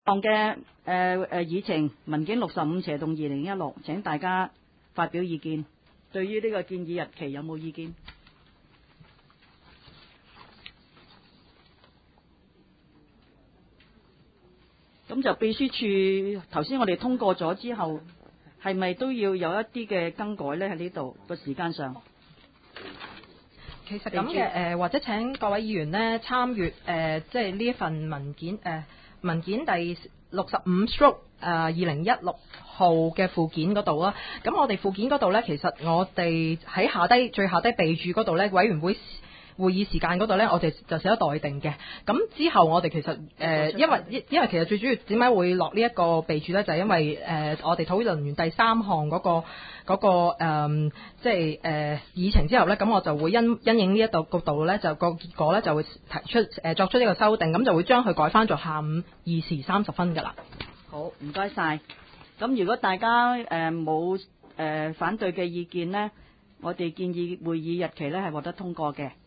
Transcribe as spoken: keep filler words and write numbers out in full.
項嘅誒誒議程文件六十五斜動二零一六，請大家發表意見。對於呢個建議日期有冇意見？咁就秘書處頭先我哋通過咗之後，係咪都要有一啲嘅更改呢？喺呢度個時間上， 其實咁嘅誒，或者請各位議員呢參閱誒，即係呢一份文件誒、呃、文件第六十五 stroke 誒二零一六號嘅附件嗰度啊。咁我哋附件嗰度呢，其實我哋喺下低最下低備註嗰度呢，委員會會議時間嗰度呢，我哋就寫咗待定嘅。咁之後我哋其實誒、呃，因為因為其實最主要點解會落呢一個備註呢？就係、是、因為誒、呃、我哋討論完第三項嗰、那個嗰、那個、呃、即係誒、呃、議程之後呢，咁我就會因因應呢一度角度呢，就個結果呢就會提出誒、呃、作出呢個修訂，咁就會將佢改翻做下午二時三十分㗎啦。 好，唔該晒。咁如果大家誒冇誒反對嘅意見呢，我哋建議會議日期呢係獲得通過嘅。